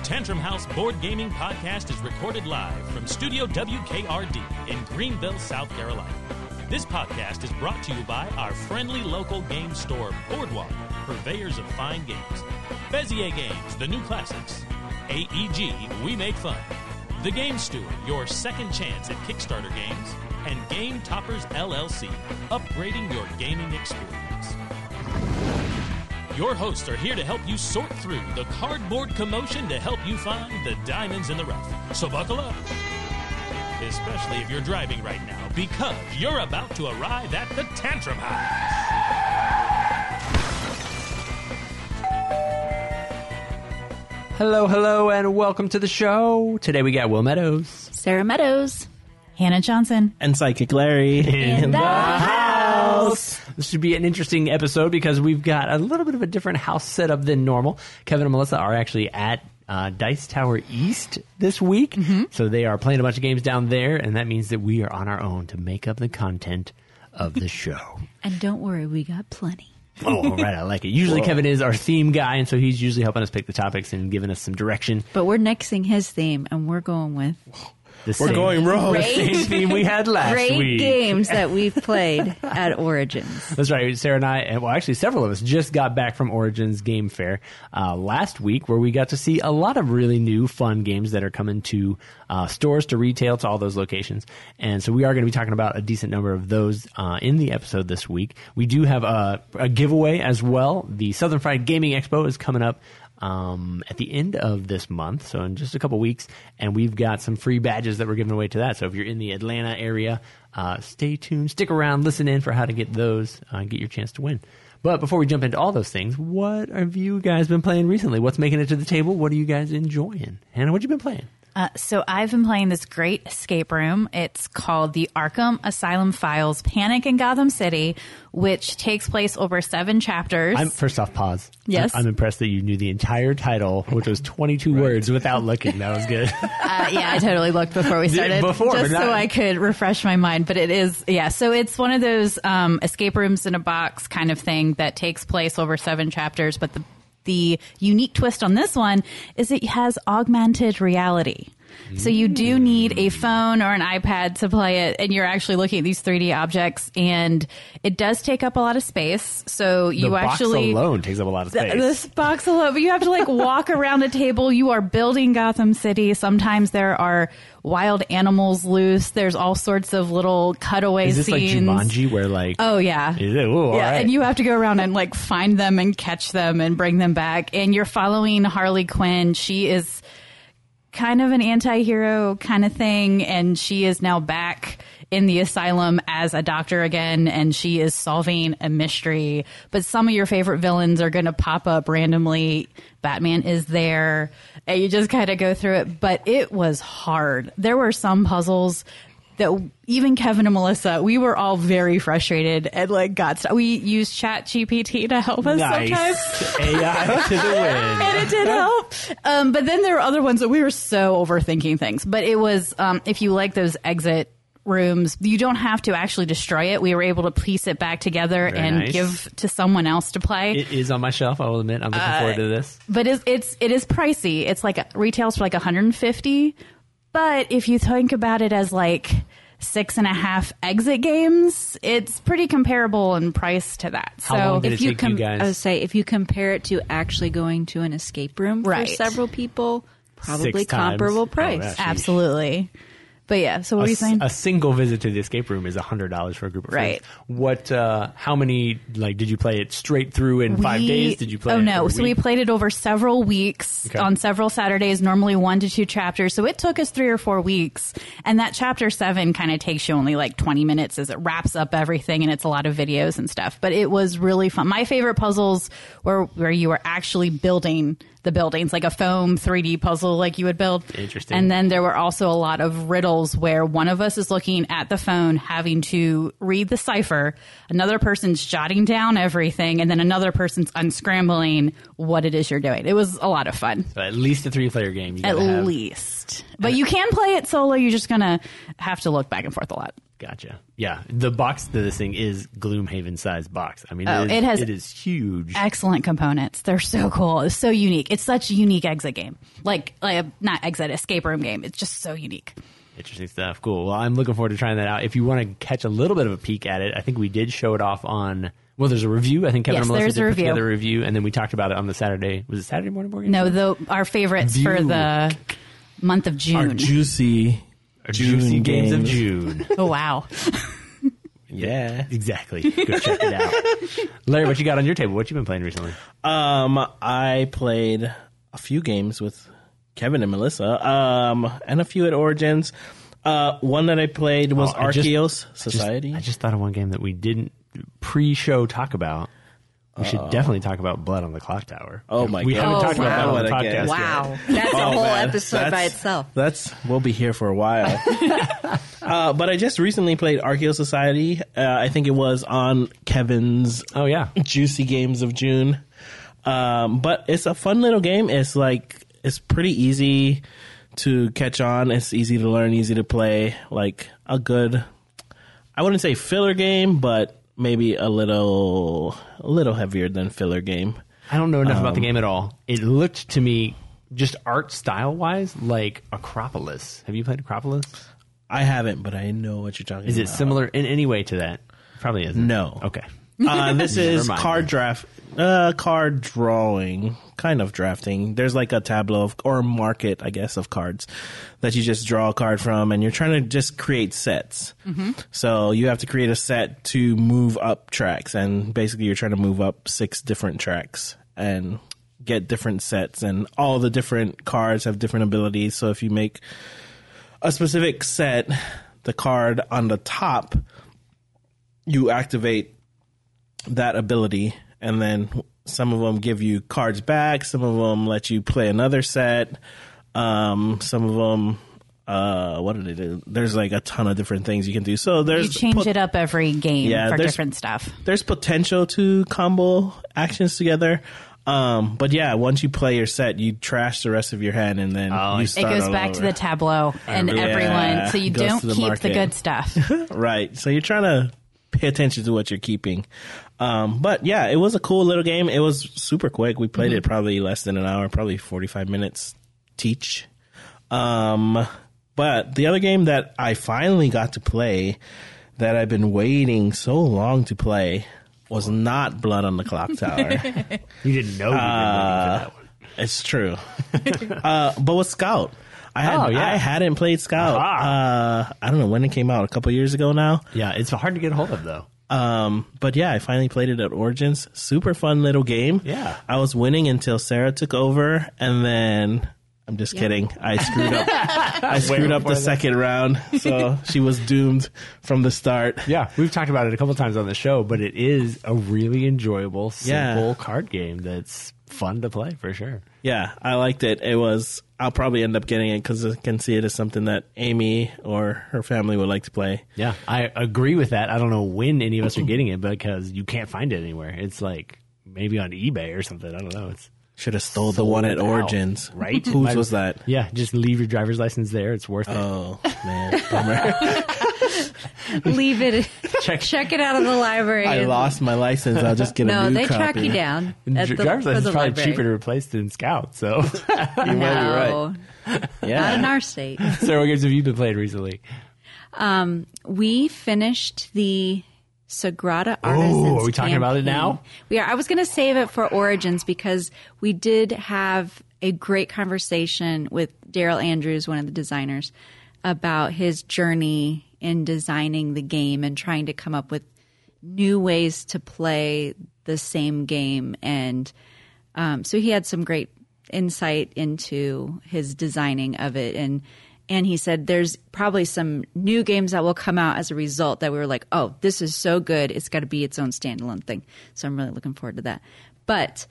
Tantrum House Board Gaming Podcast is recorded live from Studio WKRD in Greenville, South Carolina. This podcast is brought to you by our friendly local game store, Boardwalk, purveyors of fine games. Bezier Games, the new classics. AEG, we make fun. The Game Steward, your second chance at Kickstarter games. And Game Toppers LLC, upgrading your gaming experience. Your hosts are here to help you sort through the cardboard commotion to help you find the diamonds in the rough. So buckle up. Especially if you're driving right now, because you're about to arrive at the Tantrum House. Hello, and welcome to the show. Today we got Will Meadows, Sarah Meadows, Hannah Johnson, and Psychic Larry in the house. This should be an interesting episode because we've got a little bit of a different house setup than normal. Kevin and Melissa are actually at Dice Tower East this week, so they are playing a bunch of games down there, and that means that we are on our own to make up the content of the show. And don't worry, we got plenty. Oh, all right, I like it. Usually Kevin is our theme guy, and so he's usually helping us pick the topics and giving us some direction. But we're nixing his theme, and we're going with... going wrong. The same theme we had last great week. games that we've played at Origins. That's right. Sarah and I, and well, actually several of us, just got back from Origins Game Fair last week, where we got to see a lot of really new, fun games that are coming to stores, to retail, to all those locations. And so we are going to be talking about a decent number of those in the episode this week. We do have a giveaway as well. The Southern Fried Gaming Expo is coming up at the end of this month, so in just a couple weeks, and we've got some free badges that we're giving away to that. So if you're in the Atlanta area, stay tuned, stick around, listen in for how to get those, get your chance to win. But before we jump into all those things, what have you guys been playing recently? What's making it to the table? What are you guys enjoying? Hannah, what you been playing? So I've been playing this great escape room. It's called the Arkham Asylum Files Panic in Gotham City, which takes place over 7 chapters. First off, pause. Yes. I'm impressed that you knew the entire title, which was 22 words without looking. That was good. Yeah, I totally looked before we started. So I could refresh my mind. But it is, so it's one of those escape rooms in a box kind of thing that takes place over 7 chapters. But the unique twist on this one is it has augmented reality. So you do need a phone or an iPad to play it, and you're actually looking at these 3D objects, and it does take up a lot of space. So you the actually... box alone takes up a lot of space. This box alone, but you have to walk around a table. You are building Gotham City. Sometimes there are wild animals loose. There's all sorts of little cutaway scenes. Is this like Jumanji where Oh, yeah. Is it? Ooh, all right. And you have to go around and find them and catch them and bring them back. And you're following Harley Quinn. She is kind of an anti-hero kind of thing, and she is now back in the asylum as a doctor again, and she is solving a mystery. But some of your favorite villains are going to pop up randomly. Batman is there, and you just kind of go through it. But it was hard. There were some puzzles that even Kevin and Melissa, we were all very frustrated and we used ChatGPT to help us sometimes. AI to the win. And it did help. But then there were other ones that we were so overthinking things. But it was, if you like those exit rooms, you don't have to actually destroy it. We were able to piece it back together give to someone else to play. It is on my shelf, I will admit. I'm looking forward to this. But it is pricey. It's retails for $150. But if you think about it as 6.5 exit games, it's pretty comparable in price to that. How long did it take you guys? I would say if you compare it to actually going to an escape room for several people, probably comparable price. Absolutely. But yeah, so what were you saying? A single visit to the escape room is $100 for a group of friends. What? How many? Did you play it straight through in 5 days? Did you play? So we played it over several weeks on several Saturdays. Normally 1 to 2 chapters. So it took us 3 or 4 weeks. And that chapter 7 kind of takes you only 20 minutes as it wraps up everything, and it's a lot of videos and stuff. But it was really fun. My favorite puzzles were where you were actually building the buildings, like a foam 3D puzzle you would build. Interesting. And then there were also a lot of riddles battles where one of us is looking at the phone, having to read the cipher, another person's jotting down everything, and then another person's unscrambling what it is you're doing. It was a lot of fun. So at least a 3-player game. At least. But you can play it solo. You're just going to have to look back and forth a lot. Gotcha. Yeah, the box to this thing is Gloomhaven sized box. I mean, it is huge. Excellent components. They're so cool. It's so unique. It's such a unique exit game. Like not exit, escape room game. It's just so unique. Interesting stuff. Cool. Well, I'm looking forward to trying that out. If you want to catch a little bit of a peek at it, I think we did show it off on. Well, there's a review. I think Kevin and Melissa did put together a review, and then we talked about it on the Saturday. Was it Saturday morning board game? No, our favorites for the month of June. Our juicy games of June. Oh wow. Yeah, exactly. Go check it out. Larry, what you got on your table? What you been playing recently? I played a few games with Kevin and Melissa, and a few at Origins. One that I played was Arceus Society. I just thought of one game that we didn't pre-show talk about. We should definitely talk about Blood on the Clock Tower. Oh my god! We haven't talked about that on the podcast Wow, yet. That's a whole episode by itself. We'll be here for a while. But I just recently played Arceus Society. I think it was on Kevin's Juicy Games of June. But it's a fun little game. It's pretty easy to catch on. It's easy to learn, easy to play. Like a good, I wouldn't say filler game, but maybe a little heavier than filler game. I don't know enough about the game at all. It looked to me, just art style wise, like Acropolis. Have you played Acropolis? I haven't, but I know what you're talking about. Is it similar in any way to that? Probably isn't. No. Okay. This is card drawing, kind of drafting. There's like a tableau or a market, I guess, of cards that you just draw a card from, and you're trying to just create sets. Mm-hmm. So you have to create a set to move up tracks, and basically you're trying to move up 6 different tracks and get different sets, and all the different cards have different abilities. So if you make a specific set, the card on the top, you activate that ability, and then some of them give you cards back, some of them let you play another set, some of them what do they do? There's like a ton of different things you can do. So there's you change it up every game for different stuff. There's potential to combo actions together. But yeah, once you play your set, you trash the rest of your hand, and then you start it goes back to the tableau and everyone, so you don't keep the good stuff. Right. So you're trying to pay attention to what you're keeping. But yeah, it was a cool little game. It was super quick. We played it probably less than an hour, probably 45 minutes each. But the other game that I finally got to play that I've been waiting so long to play was not Blood on the Clock Tower. You didn't know we were waiting for that one. It's true. But with Scout. I hadn't played Scout. I don't know when it came out, a couple years ago now. Yeah, it's hard to get a hold of, though. But yeah, I finally played it at Origins. Super fun little game. Yeah. I was winning until Sarah took over, and then I'm just kidding. I screwed up. I screwed up the second round, so she was doomed from the start. Yeah, we've talked about it a couple times on the show, but it is a really enjoyable, simple card game that's fun to play for sure. Yeah, I liked it. I'll probably end up getting it because I can see it as something that Amy or her family would like to play. Yeah, I agree with that. I don't know when any of us are getting it because you can't find it anywhere. It's like maybe on eBay or something. I don't know. Should have stole the one at Origins. Right? Whose was that? Yeah, just leave your driver's license there. It's worth it. Oh, man. Bummer. Leave it. Check it out of the library. I lost my license. I'll just get a new copy. No, they track you down. Driver's license is probably cheaper to replace than Scout, so you might be right. Yeah. Not in our state. So what games have you been playing recently? We finished the Sagrada Artisans. Oh, are we talking about it now? We are. I was going to save it for Origins because we did have a great conversation with Daryl Andrews, one of the designers, about his journey in designing the game and trying to come up with new ways to play the same game. And so he had some great insight into his designing of it. And he said there's probably some new games that will come out as a result that we were like, oh, this is so good. It's got to be its own standalone thing. So I'm really looking forward to that. But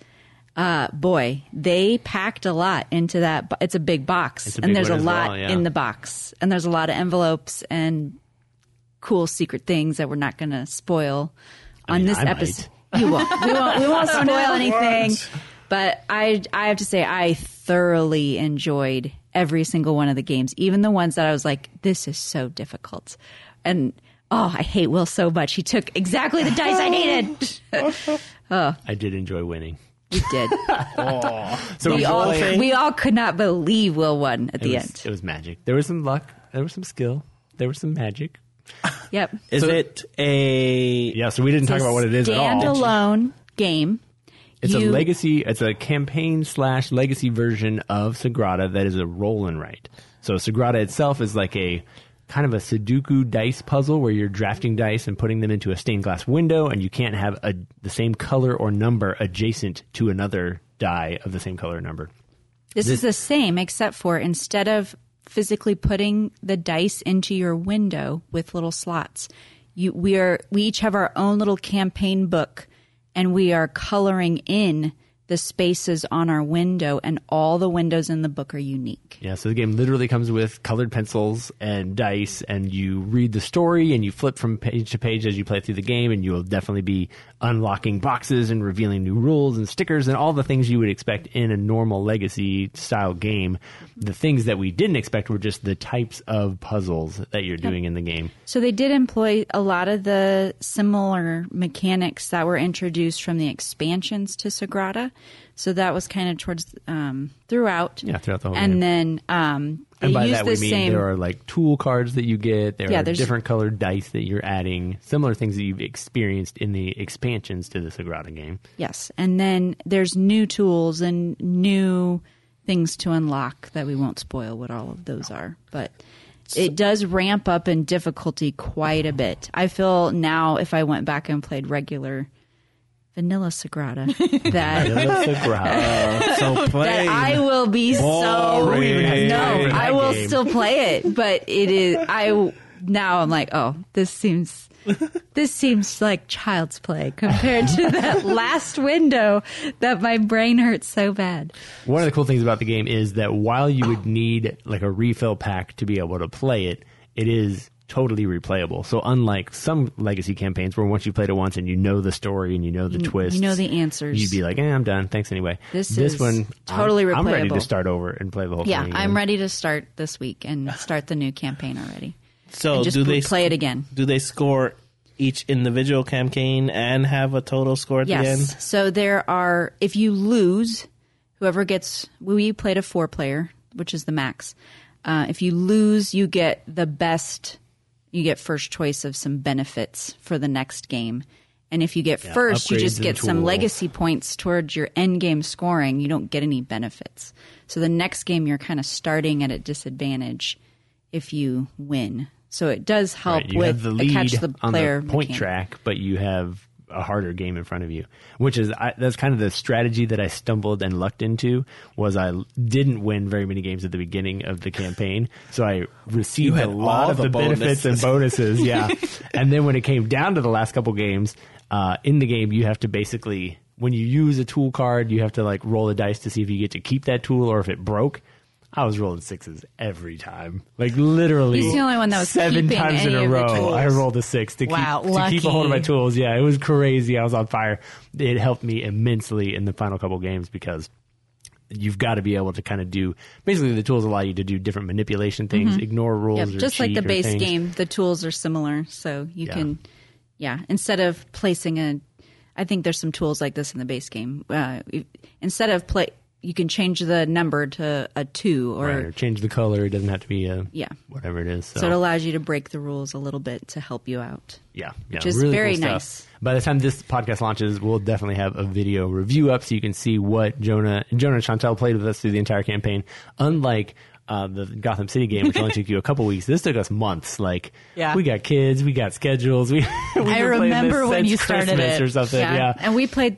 boy, they packed a lot into that. It's a big box, and there's a lot in the box, and there's a lot of envelopes and cool secret things that we're not going to spoil on this episode. We won't spoil anything. But I have to say, I thoroughly enjoyed every single one of the games, even the ones that I was like, this is so difficult. And, I hate Will so much. He took exactly the dice I needed. I did enjoy winning. We did. So we all could not believe Will won at the end. It was magic. There was some luck. There was some skill. There was some magic. Yep. Is it a... Yeah, so we didn't talk about what it is at all. Standalone game. It's a legacy. It's a campaign/legacy version of Sagrada that is a roll and write. So Sagrada itself is like a kind of a Sudoku dice puzzle where you're drafting dice and putting them into a stained glass window, and you can't have the same color or number adjacent to another die of the same color or number. This is the same, except for instead of physically putting the dice into your window with little slots, we each have our own little campaign book. And we are coloring in the spaces on our window, and all the windows in the book are unique. Yeah, so the game literally comes with colored pencils and dice, and you read the story, and you flip from page to page as you play through the game, and you will definitely be unlocking boxes and revealing new rules and stickers and all the things you would expect in a normal Legacy-style game. The things that we didn't expect were just the types of puzzles that you're doing in the game. So they did employ a lot of the similar mechanics that were introduced from the expansions to Sagrada. So that was kind of towards throughout. Yeah, throughout the whole and game. Then and by used that we mean there are like tool cards that you get. There are different colored dice that you're adding. Similar things that you've experienced in the expansions to the Sagrada game. Yes, and then there's new tools and new things to unlock that we won't spoil what all of those are. But it does ramp up in difficulty quite a bit. I feel now if I went back and played regular Vanilla Sagrada that I will be boring. I will still play it, but it is now I'm like, this seems like child's play compared to that last window that my brain hurts so bad. One of the cool things about the game is that while you would need like a refill pack to be able to play it, it is totally replayable. So unlike some Legacy campaigns where once you played it once and you know the story and you know the twists, you know the answers, you'd be like, I'm done. Thanks anyway. This one, totally replayable. I'm ready to start over and play the whole thing. Yeah, I'm ready to start this week and start the new campaign already. So and just play it again. Do they score each individual campaign and have a total score at the end? Yes. So there are, if you lose, whoever gets, we played a 4-player, which is the max. If you lose, you get the best. You get first choice of some benefits for the next game. And if you get first, you just get some legacy points towards your end game scoring. You don't get any benefits. So the next game, you're kind of starting at a disadvantage if you win. So it does help with the lead catch the player on the point track, but you have a harder game in front of you, which is that's kind of the strategy that I stumbled and lucked into. Was I didn't win very many games at the beginning of the campaign, so I received a lot of the benefits and bonuses. Yeah, and then when it came down to the last couple games in the game, you have to basically, when you use a tool card, you have to like roll the dice to see if you get to keep that tool or if it broke. I was rolling 6s every time. Like literally He's the only one that was 7 times in a row. I rolled a 6 to keep a hold of my tools. Yeah, it was crazy. I was on fire. It helped me immensely in the final couple games because you've got to be able to kind of do, basically the tools allow you to do different manipulation things, ignore rules, or just like the base things. game, the tools are similar. So you can, instead of placing I think there's some tools like this in the base game. Instead of you can change the number to a 2 or change the color. It doesn't have to be whatever it is. So it allows you to break the rules a little bit to help you out. Yeah. Which is really very cool nice. Stuff. By the time this podcast launches, we'll definitely have a video review up so you can see what Jonah and Chantel played with us through the entire campaign. Unlike the Gotham City game, which only took you a couple weeks, this took us months. Like, we got kids, we got schedules. I remember when you started Christmas it or something. Yeah. And we played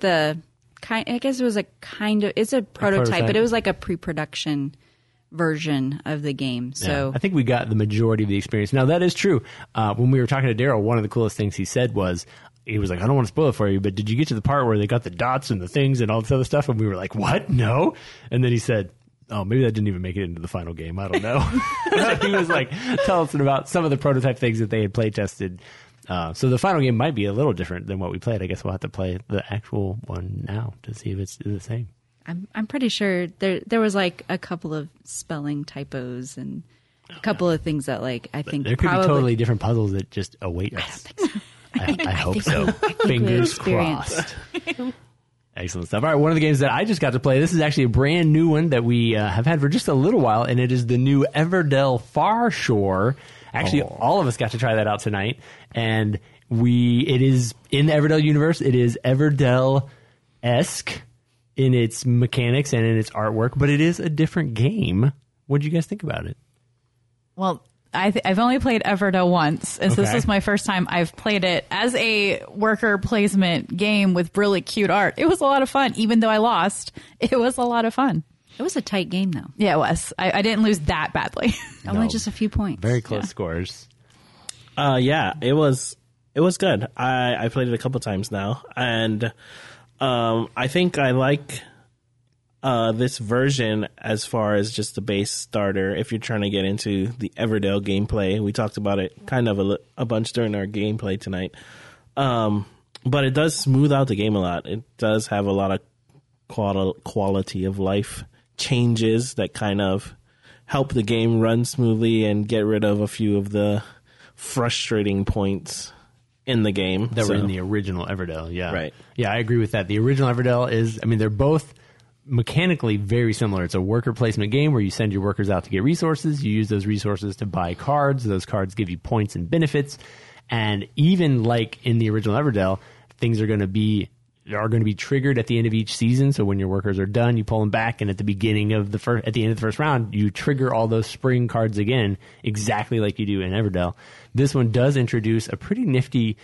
I guess it was it's a prototype, but it was like a pre-production version of the game. So I think we got the majority of the experience. Now that is true. When we were talking to Daryl, one of the coolest things he said was, he was like, I don't want to spoil it for you, but did you get to the part where they got the dots and the things and all this other stuff? And we were like, what? No. And then he said, oh, maybe that didn't even make it into the final game. I don't know. He was like, tell us about some of the prototype things that they had play tested. So the final game might be a little different than what we played. I guess we'll have to play the actual one now to see if it's the same. I'm pretty sure there was like a couple of spelling typos and a couple of things that like I think there could be totally different puzzles that just await us. I hope so. Fingers crossed. Excellent stuff. All right, one of the games that I just got to play, this is actually a brand new one that we have had for just a little while, and it is the new Everdell Far Shore. Actually, all of us got to try that out tonight, and it is in the Everdell universe. It is Everdell-esque in its mechanics and in its artwork, but it is a different game. What did you guys think about it? Well, I've only played Everdell once, and so this was my first time I've played it as a worker placement game with really cute art. It was a lot of fun, even though I lost. It was a lot of fun. It was a tight game, though. Yeah, it was. I didn't lose that badly. Only just a few points. Very close scores. Yeah, it was good. I played it a couple times now, and I think I like this version as far as just the base starter. If you're trying to get into the Everdell gameplay, we talked about it kind of a bunch during our gameplay tonight. But it does smooth out the game a lot. It does have a lot of quality of life changes that kind of help the game run smoothly and get rid of a few of the frustrating points in the game that were in the original Everdell. Yeah, right. Yeah, I agree with that. The original Everdell is, I mean, they're both mechanically very similar. It's a worker placement game where you send your workers out to get resources. You use those resources to buy cards. Those cards give you points and benefits. And even like in the original Everdell, things are going to be triggered at the end of each season. So when your workers are done, you pull them back, and at the beginning of at the end of the first round, you trigger all those spring cards again, exactly like you do in Everdell. This one does introduce a pretty nifty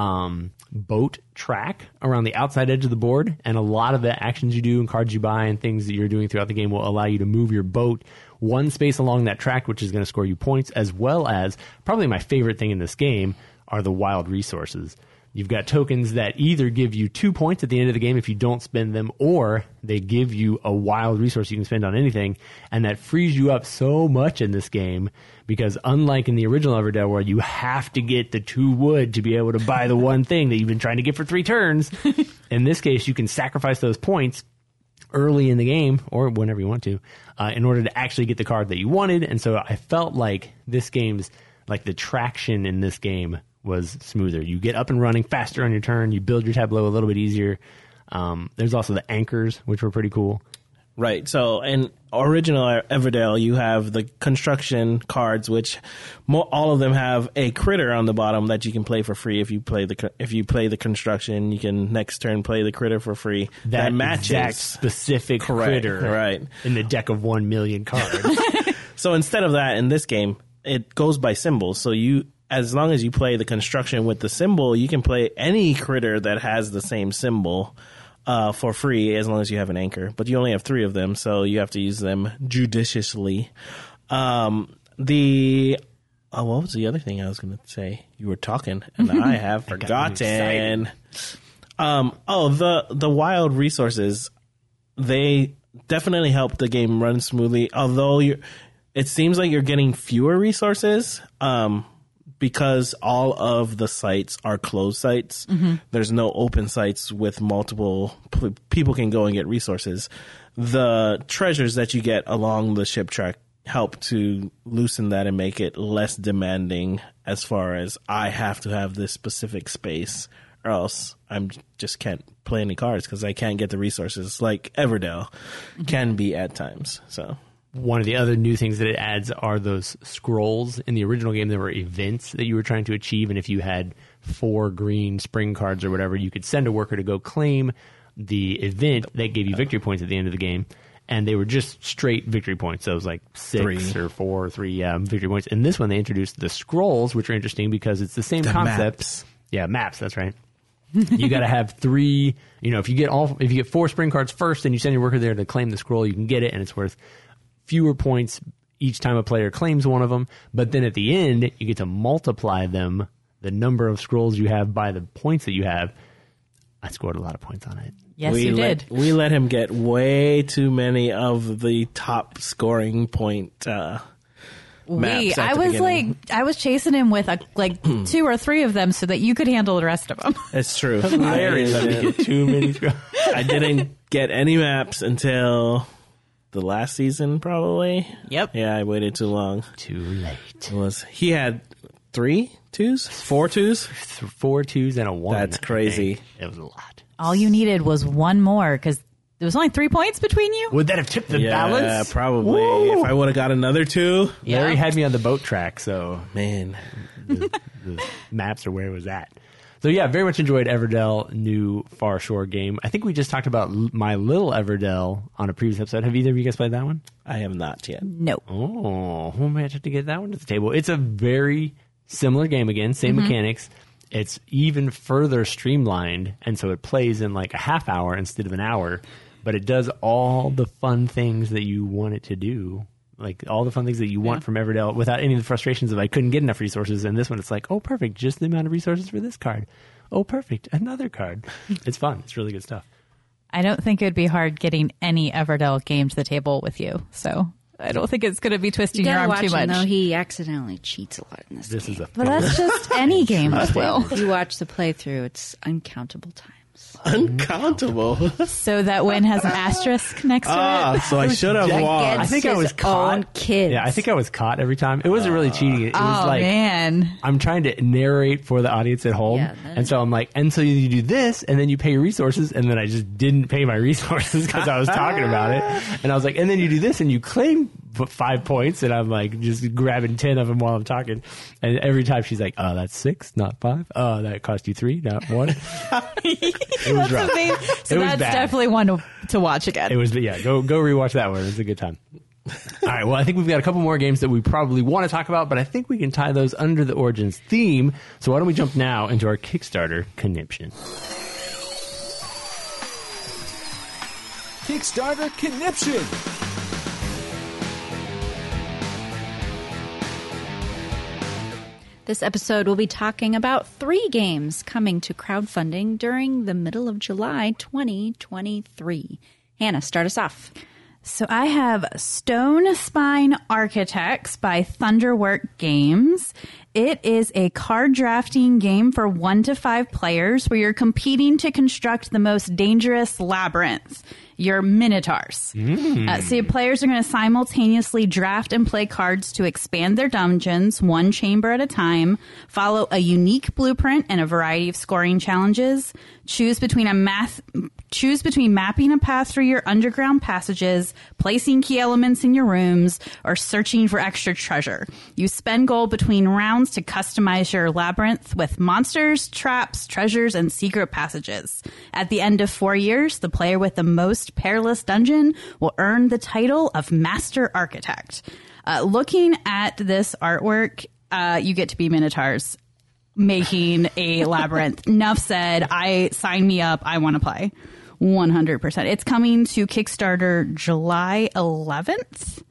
boat track around the outside edge of the board, and a lot of the actions you do and cards you buy and things that you're doing throughout the game will allow you to move your boat one space along that track, which is going to score you points, as well as probably my favorite thing in this game are the wild resources. You've got tokens that either give you 2 points at the end of the game if you don't spend them, or they give you a wild resource you can spend on anything, and that frees you up so much in this game, because unlike in the original Everdell where you have to get the 2 wood to be able to buy the one thing that you've been trying to get for 3 turns, in this case you can sacrifice those points early in the game, or whenever you want to, in order to actually get the card that you wanted. And so I felt like this game's, like the traction in this game was smoother. You get up and running faster on your turn. You build your tableau a little bit easier. There's also the anchors, which were pretty cool. Right. So in original Everdell, you have the construction cards, which all of them have a critter on the bottom that you can play for free. If you play the construction, you can next turn play the critter for free. That matches exact specific critter, right, in the deck of 1 million cards. So instead of that, in this game, it goes by symbols. So as long as you play the construction with the symbol, you can play any critter that has the same symbol for free, as long as you have an anchor. But you only have 3 of them, so you have to use them judiciously. What was the other thing I was going to say? You were talking, and I have forgotten. The wild resources, they definitely help the game run smoothly, although it seems like you're getting fewer resources. Because all of the sites are closed sites. Mm-hmm. There's no open sites with multiple people can go and get resources. The treasures that you get along the ship track help to loosen that and make it less demanding as far as I have to have this specific space or else I just can't play any cards because I can't get the resources like Everdell can be at times. So one of the other new things that it adds are those scrolls. In the original game, there were events that you were trying to achieve, and if you had 4 green spring cards or whatever, you could send a worker to go claim the event that gave you victory points at the end of the game, and they were just straight victory points. So it was like 6 or 4 or 3 victory points. In this one, they introduced the scrolls, which are interesting because it's the same concept. Maps. Yeah, maps, that's right. You got to have 3, if you get 4 spring cards first and you send your worker there to claim the scroll, you can get it, and it's worth fewer points each time a player claims one of them, but then at the end you get to multiply them the number of scrolls you have by the points that you have, I scored a lot of points on it. Yes, you did. We let him get way too many of the top scoring point maps. I was chasing him with like 2 or 3 of them so that you could handle the rest of them. It's true. Larry let me get too many scrolls. I didn't get any maps until the last season, probably. Yep. Yeah, I waited too long. Too late. He had 3 2s? 4 2s? 4 2s and a 1. That's crazy. It was a lot. All you needed was one more because there was only 3 points between you. Would that have tipped the Yeah, balance? probably. Woo! If I would have got another 2. Larry had me on the boat track, so Man. the maps are where it was at. So yeah, very much enjoyed Everdell new Far Shore game. I think we just talked about My Little Everdell on a previous episode. Have either of you guys played that one? I have not yet. No. Oh, we might have to get that one to the table. It's a very similar game again, same mechanics. It's even further streamlined, and so it plays in like a half hour instead of an hour, but it does all the fun things that you want it to do. Like all the fun things that you want from Everdell without any of the frustrations of I couldn't get enough resources. And this one, it's like, oh, perfect. Just the amount of resources for this card. Oh, perfect. Another card. It's fun. It's really good stuff. I don't think it would be hard getting any Everdell game to the table with you. So I don't think it's going to be twisting your arm too much. No, he accidentally cheats a lot in this game. Is a But that's just any game as well. If you watch the playthrough, it's uncountable times. Uncountable. So that win has an asterisk next to it. So I should have won. I think I was own caught. kids. Yeah, I think I was caught every time. It wasn't really cheating. It was like Man. I'm trying to narrate for the audience at home, Yeah, and so I'm like, and so you do this, and then you pay your resources, and then I just didn't pay my resources because I was talking about it, and I was like, and then you do this, and you claim 5 points, and I'm like just grabbing 10 of them while I'm talking, and every time she's like, oh, that's 6, not 5. Oh, that cost you 3, not 1. It was rough. So It was that's bad. definitely one to watch again. It was, yeah. Go rewatch that one. It was a good time. All right. Well, I think we've got a couple more games that we probably want to talk about, but I think we can tie those under the Origins theme. So why don't we jump now into our Kickstarter conniption? Kickstarter conniption. This episode, we'll be talking about 3 games coming to crowdfunding during the middle of July 2023. Hannah, start us off. So I have Stone Spine Architects by Thunderwork Games. It is a card drafting game for 1 to 5 players where you're competing to construct the most dangerous labyrinth. Your Minotaurs. So your players are going to simultaneously draft and play cards to expand their dungeons, 1 chamber at a time, follow a unique blueprint and a variety of scoring challenges, choose between mapping a path through your underground passages, placing key elements in your rooms, or searching for extra treasure. You spend gold between rounds to customize your labyrinth with monsters, traps, treasures, and secret passages. At the end of 4 years, the player with the most perilous dungeon will earn the title of Master Architect. Looking at this artwork, you get to be Minotaurs making a labyrinth. Enough said. Sign me up. I want to play. 100%. It's coming to Kickstarter July 11th.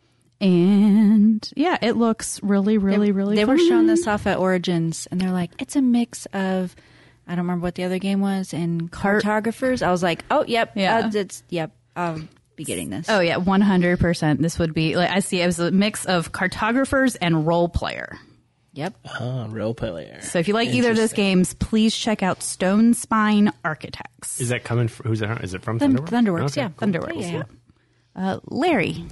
And yeah, it looks really fun. They were showing this off at Origins, and they're like, it's a mix of, I don't remember what the other game was, and cartographers. I was like, oh, yep. Yeah. I'll be getting this. Oh yeah, 100%. This would be, like, I see it was a mix of cartographers and role player. Yep. Role player. So if you like either of those games, please check out Stone Spine Architects. Is that coming from, is it from Thunderworks, Okay, yeah. cool. Thunderworks. Yeah. Larry.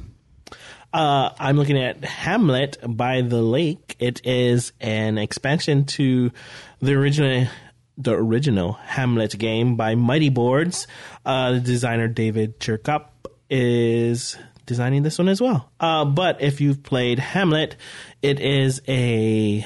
I'm looking at Hamlet by the Lake. It is an expansion to the original Hamlet game by Mighty Boards. The designer David Cherkup is designing this one as well. But if you've played Hamlet, it is a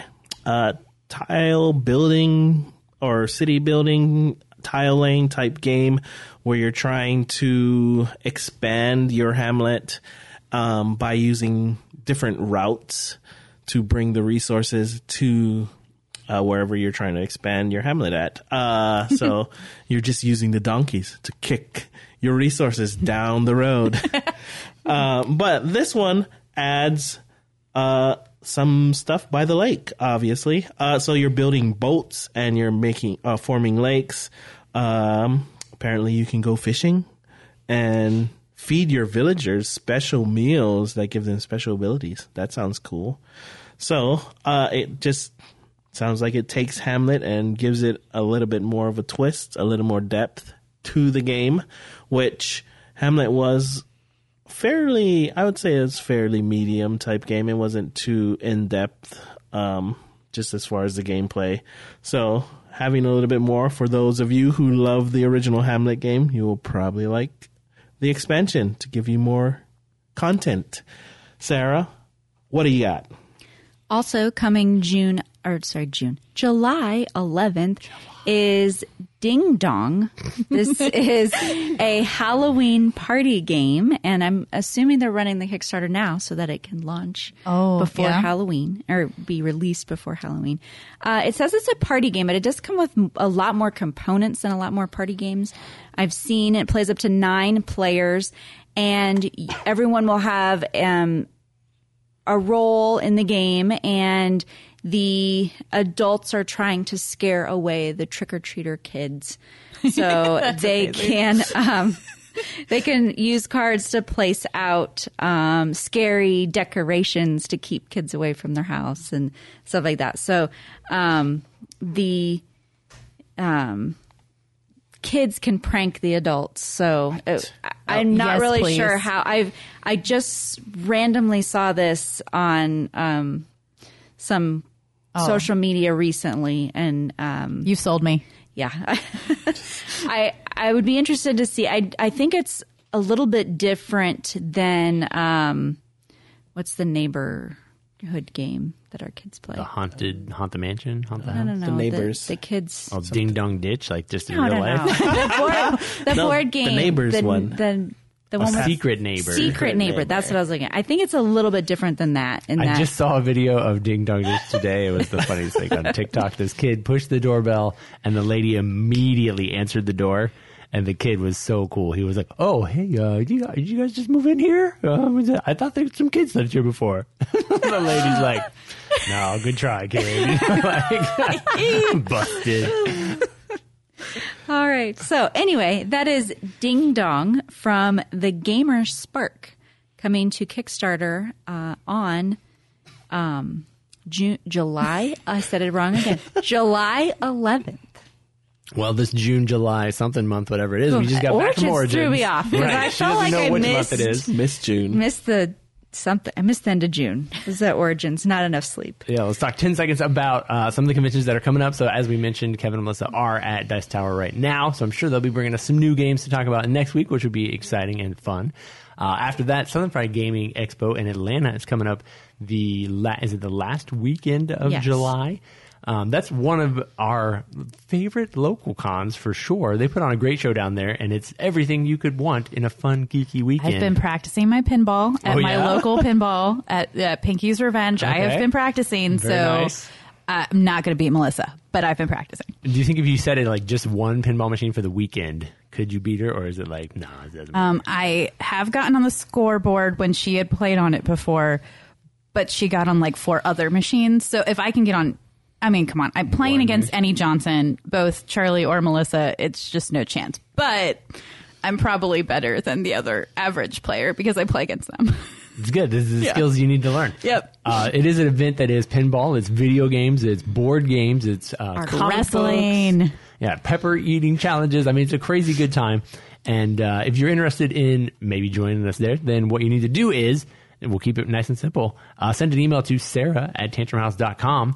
tile building or city building tile laying type game where you're trying to expand your Hamlet by using different routes to bring the resources to wherever you're trying to expand your Hamlet at. So you're just using the donkeys to kick your resources down the road. But this one adds some stuff by the lake, obviously. So you're building boats and you're forming lakes. Apparently you can go fishing and feed your villagers special meals that give them special abilities. That sounds cool. So it just sounds like it takes Hamlet and gives it a little bit more of a twist, a little more depth to the game, which Hamlet was I would say it's fairly medium type game. It wasn't too in-depth, just as far as the gameplay. So having a little bit more for those of you who love the original Hamlet game, you will probably like the expansion to give you more content. Sarah, what do you got? Also coming July 11th is Ding Dong. This is a Halloween party game, and I'm assuming they're running the Kickstarter now so that it can launch before Halloween, or be released before Halloween. It says it's a party game, but it does come with a lot more components than a lot more party games I've seen. It plays up to 9 players, and everyone will have a role in the game, and the adults are trying to scare away the trick-or-treater kids. So they can use cards to place out scary decorations to keep kids away from their house and stuff like that. So the kids can prank the adults. So I'm not really sure how. I just randomly saw this on some social media recently, and you sold me. Yeah, I would be interested to see. I think it's a little bit different than what's the neighborhood game that our kids play? The Haunt the Mansion? Haunt the No, House? no. The Neighbors. The kids. Oh, Ding Dong Ditch, like just in No, real no, life? no. The No, board game. the Neighbors one. The one with Secret Neighbor. Secret Neighbor. That's what I was looking at. I think it's a little bit different than that. I just saw a video of Ding Dong Ditch today. It was the funniest thing on TikTok. This kid pushed the doorbell, and the lady immediately answered the door. And the kid was so cool. He was like, "Oh, hey, did you guys just move in here? I thought there were some kids lived here before." The lady's like, "No, good try, kid." Like, busted. All right. So anyway, that is Ding Dong from the Gamer Spark, coming to Kickstarter on July. I said it wrong again. July 11th. Well, this June, July, something month, whatever it is, we just got back from Origins. Threw me off because I She felt doesn't like know I which missed month it is. Miss June. I missed the end of June. This is at Origins. Not enough sleep. Yeah, let's talk 10 seconds about some of the conventions that are coming up. So as we mentioned, Kevin and Melissa are at Dice Tower right now. So I'm sure they'll be bringing us some new games to talk about next week, which would be exciting and fun. After that, Southern Fried Gaming Expo in Atlanta is coming up is it the last weekend of Yes. July? That's one of our favorite local cons for sure. They put on a great show down there, and it's everything you could want in a fun, geeky weekend. I've been practicing my pinball at my local pinball at Pinky's Revenge. Okay. I have been practicing, Very so nice. I'm not going to beat Melissa, but I've been practicing. Do you think if you set it like just one pinball machine for the weekend, could you beat her, or is it like, nah, it doesn't matter? I have gotten on the scoreboard when she had played on it before, but she got on like 4 other machines. So if I can get on, I mean, come on, I'm playing against Annie Johnson, both Charlie or Melissa. It's just no chance. But I'm probably better than the other average player because I play against them. It's good. This is the skills you need to learn. Yep. It is an event that is pinball, it's video games, it's board games, it's comic wrestling. books. Yeah, pepper eating challenges. I mean, it's a crazy good time. And if you're interested in maybe joining us there, then what you need to do is, and we'll keep it nice and simple, send an email to sarah@tantrumhouse.com.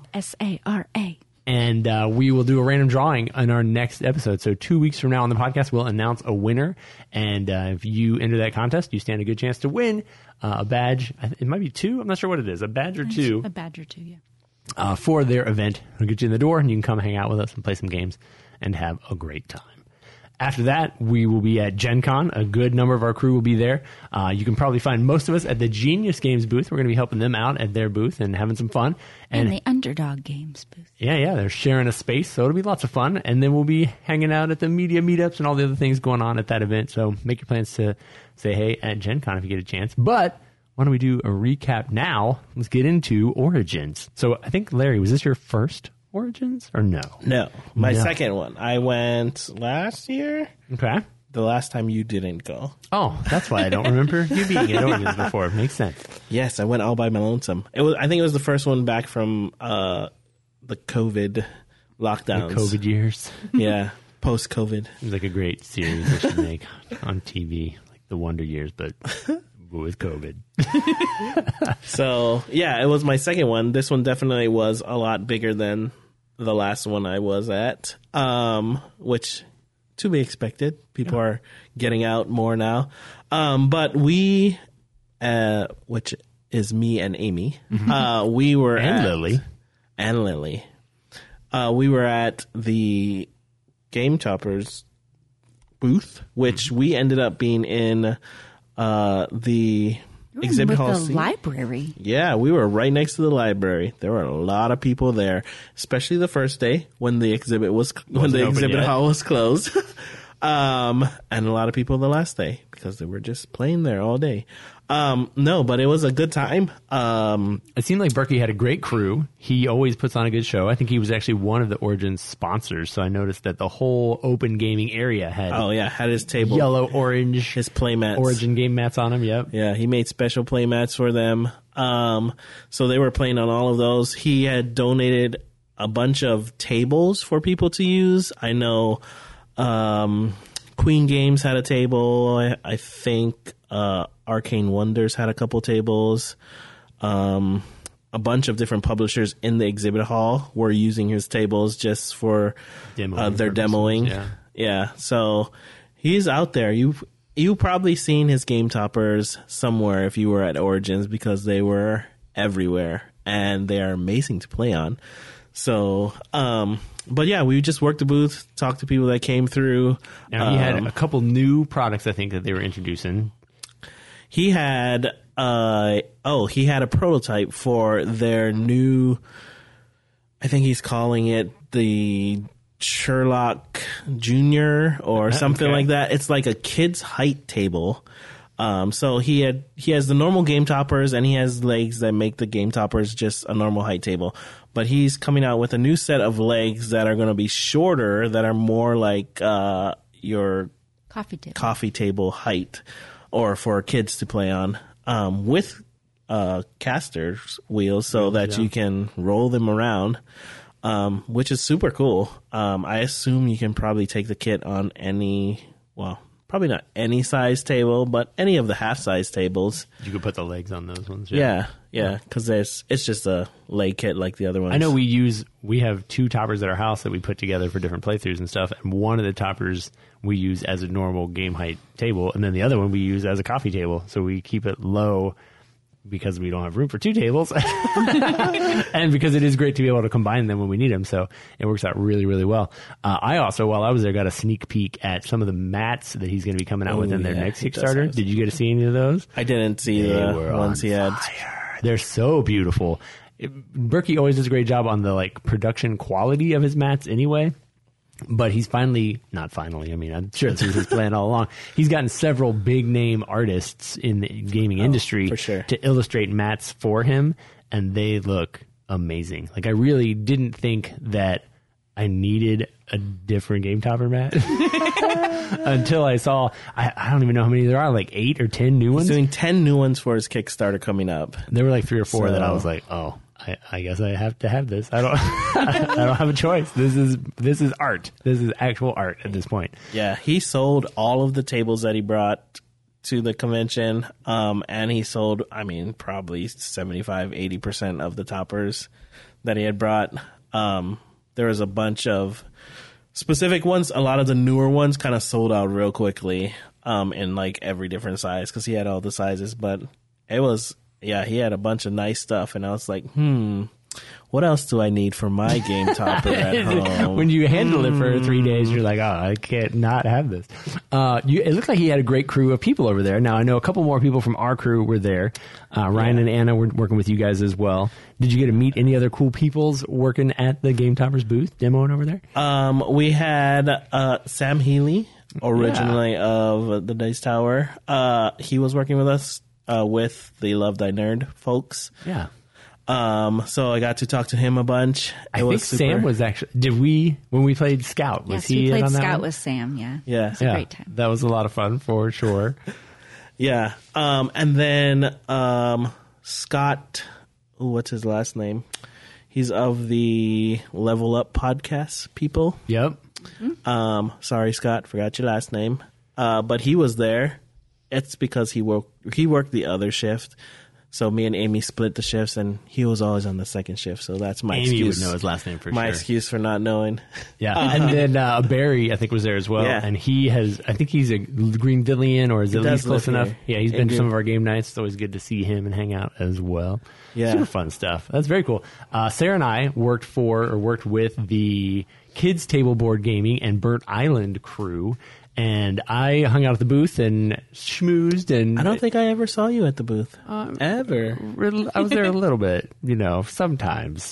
SARA. And we will do a random drawing in our next episode. So 2 weeks from now on the podcast, we'll announce a winner. And if you enter that contest, you stand a good chance to win a badge. It might be 2. I'm not sure what it is. A badge or 2. A badge or 2, yeah. For their event. We'll get you in the door, and you can come hang out with us and play some games and have a great time. After that, we will be at Gen Con. A good number of our crew will be there. You can probably find most of us at the Genius Games booth. We're going to be helping them out at their booth and having some fun. And the Underdog Games booth. Yeah, they're sharing a space, so it'll be lots of fun. And then we'll be hanging out at the media meetups and all the other things going on at that event. So make your plans to say hey at Gen Con if you get a chance. But why don't we do a recap now? Let's get into Origins. So I think, Larry, was this your first Origins or no? No, my No. second one. I went last year. Okay. The last time you didn't go. Oh, that's why I don't remember you being at Origins before. Makes sense. Yes, I went all by my lonesome. I think it was the first one back from the COVID lockdowns. COVID years. Yeah, post-COVID. Seems like a great series they should make on TV, like the Wonder Years, but with COVID. So, yeah, it was my second one. This one definitely was a lot bigger than the last one I was at, which, to be expected. People are getting out more now. But we, which is me and Amy, we were And at... Lily. And Lily. We were at the Game Toppers booth, which we ended up being in the exhibit hall. With the library. Yeah, we were right next to the library. There were a lot of people there, especially the first day when the exhibit open hall was closed. And a lot of people the last day because they were just playing there all day. No, but it was a good time. It seemed like Berkey had a great crew. He always puts on a good show. I think he was actually one of the Origins sponsors, so I noticed that the whole open gaming area had had his table, yellow, orange, his play mats, Origin game mats on them. Yep. Yeah, he made special play mats for them. So they were playing on all of those. He had donated a bunch of tables for people to use. I know Queen Games had a table. I think Arcane Wonders had a couple tables. A bunch of different publishers in the exhibit hall were using his tables just for their demoing. Yeah, so he's out there. You probably seen his Game Toppers somewhere if you were at Origins because they were everywhere and they are amazing to play on. So, but yeah, we just worked the booth, talked to people that came through. Now, he had a couple new products, I think, that they were introducing. He had he had a prototype for their new, I think he's calling it the Sherlock Junior or something like that. It's like a kid's height table. So he has the normal Game Toppers and he has legs that make the Game Toppers just a normal height table. But he's coming out with a new set of legs that are going to be shorter, that are more like your coffee table height, or for kids to play on, with caster wheels so that you can roll them around, which is super cool. I assume you can probably take the kit on probably not any size table, but any of the half-size tables. You could put the legs on those ones. Yeah, because it's just a leg kit like the other ones. I know we have two toppers at our house that we put together for different playthroughs and stuff, and one of the toppers we use as a normal game height table, and then the other one we use as a coffee table, so we keep it low because we don't have room for two tables and because it is great to be able to combine them when we need them. So it works out really, really well. I also, while I was there, got a sneak peek at some of the mats that he's going to be coming out with in their next Kickstarter. Did you get to see any of those? I didn't see the ones he had. They're so beautiful. Berkey always does a great job on the production quality of his mats anyway. But he's not finally, I mean, I'm sure this was his plan all along. He's gotten several big name artists in the gaming industry for sure, to illustrate mats for him, and they look amazing. I really didn't think that I needed a different Game Topper mat until I saw, I don't even know how many there are, 8 or 10 new ones. He's doing 10 new ones for his Kickstarter coming up. There were 3 or 4 that I was like, oh, I guess I have to have this. I don't I don't have a choice. This is art. This is actual art at this point. Yeah, he sold all of the tables that he brought to the convention, and he sold, probably 75-80% of the toppers that he had brought. There was a bunch of specific ones. A lot of the newer ones kind of sold out real quickly in every different size because he had all the sizes, but it was... Yeah, he had a bunch of nice stuff, and I was like, what else do I need for my Game Topper at home? When you handle it for 3 days, you're like, oh, I can't not have this. It looked like he had a great crew of people over there. Now, I know a couple more people from our crew were there. Ryan and Anna were working with you guys as well. Did you get to meet any other cool peoples working at the Game Toppers booth, demoing over there? We had Sam Healy, originally of the Dice Tower. He was working with us. with the Love Thy Nerd folks. Yeah. So I got to talk to him a bunch. I think Sam was actually. When we played Scout? Was Yes, he we played on that Scout one? with Sam. Yeah. Yeah. It's a great time. That was a lot of fun for sure. Yeah. And then Scott, what's his last name? He's of the Level Up podcast people. Yep. Sorry, Scott, forgot your last name. But he was there. It's because he worked the other shift. So me and Amy split the shifts, and he was always on the second shift. So that's my Amy excuse. would know his last name for my sure. excuse for not knowing. Yeah, and then Barry, I think, was there as well. Yeah. And I think he's a Greenvillian, or is at does least close live enough. here. Yeah, he's been to Adrian. some of our game nights. It's always good to see him and hang out as well. Yeah. Super fun stuff. That's very cool. Sarah and I worked with the Kids Table Board Gaming and Burnt Island crew. And I hung out at the booth and schmoozed, and I don't think I ever saw you at the booth. Ever. I was there a little bit, sometimes.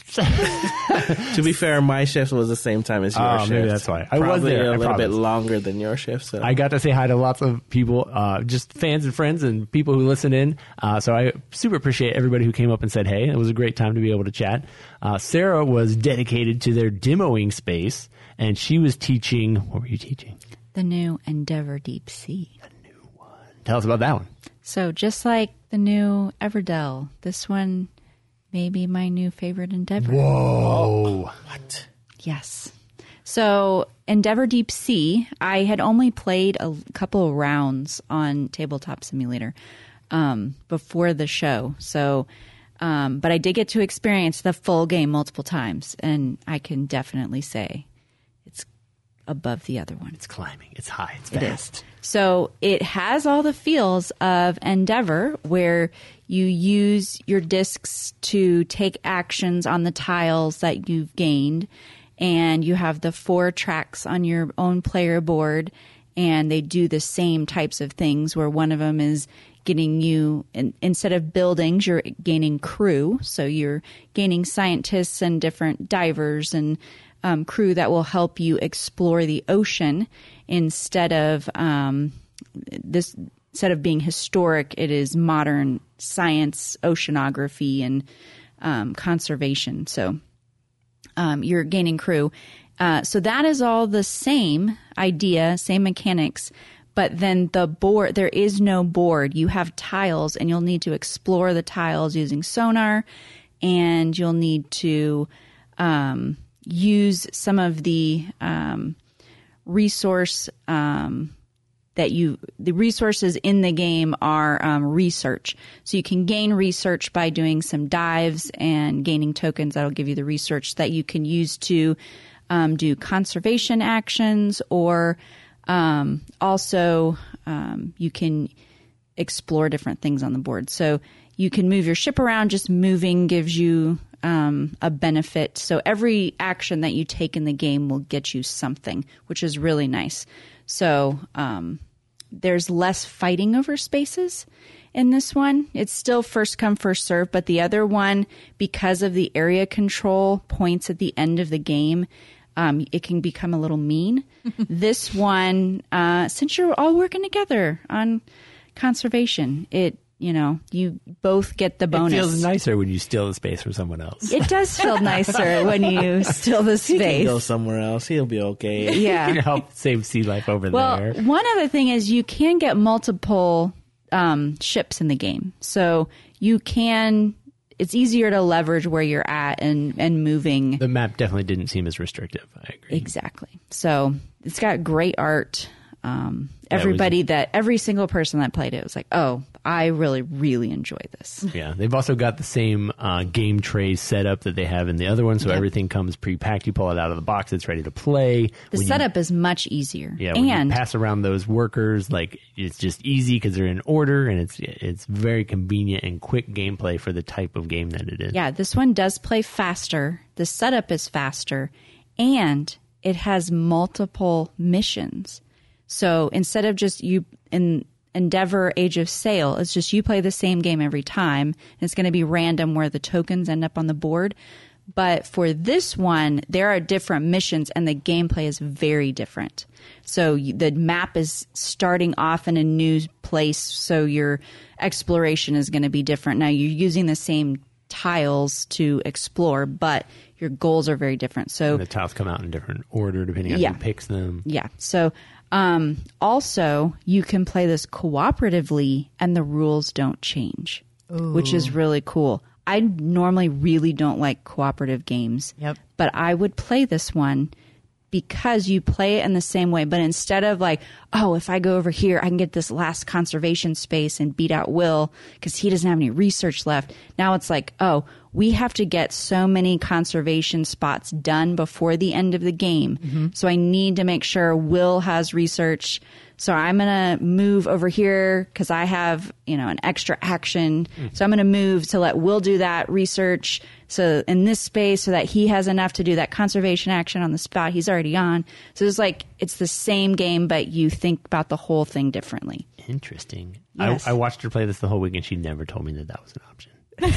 To be fair, my shift was the same time as your shift. Maybe that's why. I was Probably there, I a little bit promise. longer than your shift. So I got to say hi to lots of people, just fans and friends and people who listen in. So I super appreciate everybody who came up and said hey. It was a great time to be able to chat. Sarah was dedicated to their demoing space, and she was teaching. What were you teaching? The new Endeavor Deep Sea. Tell us about that one. So just like the new Everdell, this one may be my new favorite Endeavor. Whoa. what? Yes. So Endeavor Deep Sea, I had only played a couple of rounds on Tabletop Simulator before the show. So, but I did get to experience the full game multiple times, and I can definitely say it's above the other one. It's climbing. It's high. It's It fast. is. So it has all the feels of Endeavor, where you use your discs to take actions on the tiles that you've gained, and you have the 4 tracks on your own player board, and they do the same types of things, where one of them is getting you, instead of buildings, you're gaining crew. So you're gaining scientists and different divers and crew that will help you explore the ocean instead of instead of being historic. It is modern science, oceanography, and conservation. So you're gaining crew. So that is all the same idea, same mechanics. But then the board, there is no board. You have tiles, and you'll need to explore the tiles using sonar, and you'll need to use some of the resources in the game are research. So you can gain research by doing some dives and gaining tokens that'll give you the research that you can use to do conservation actions, or also you can explore different things on the board. So you can move your ship around. Just moving gives you a benefit. So every action that you take in the game will get you something, which is really nice. So there's less fighting over spaces in this one. It's still first come, first serve, but the other one, because of the area control points at the end of the game, it can become a little mean. This one, since you're all working together on conservation, you both get the bonus. It feels nicer when you steal the space from someone else. It does feel nicer when you steal the He can space. go somewhere else. He'll be okay. You Yeah. can help save sea life over Well, there. one other thing is you can get multiple ships in the game. So you can, it's easier to leverage where you're at and moving. The map definitely didn't seem as restrictive. I agree. Exactly. So it's got great art. Every single person that played it was like, oh, I really, really enjoy this. Yeah, they've also got the same game tray setup that they have in the other one, so Yep. everything comes pre-packed. You pull it out of the box, it's ready to play. The setup is much easier. Yeah, when and you pass around those workers, like it's just easy because they're in order, and it's very convenient and quick gameplay for the type of game that it is. yeah, this one does play faster. The setup is faster, and it has multiple missions. So instead of just you in Endeavor Age of Sail, it's just you play the same game every time. And it's going to be random where the tokens end up on the board. But for this one, there are different missions and the gameplay is very different. So the map is starting off in a new place, so your exploration is going to be different. Now, you're using the same tiles to explore, but your goals are very different. So And the tiles come out in different order depending on who picks them. Yeah. So also, you can play this cooperatively and the rules don't change, which is really cool. I normally really don't like cooperative games, but I would play this one because you play it in the same way. But instead of like, oh, if I go over here, I can get this last conservation space and beat out Will because he doesn't have any research left. Now it's like, oh, we have to get so many conservation spots done before the end of the game. So I need to make sure Will has research. So I'm going to move over here because I have, an extra action. So I'm going to move to let Will do that research. So in this space so that he has enough to do that conservation action on the spot he's already on. So it's the same game, but you think about the whole thing differently. Interesting. Yes. I watched her play this the whole week and she never told me that was an option.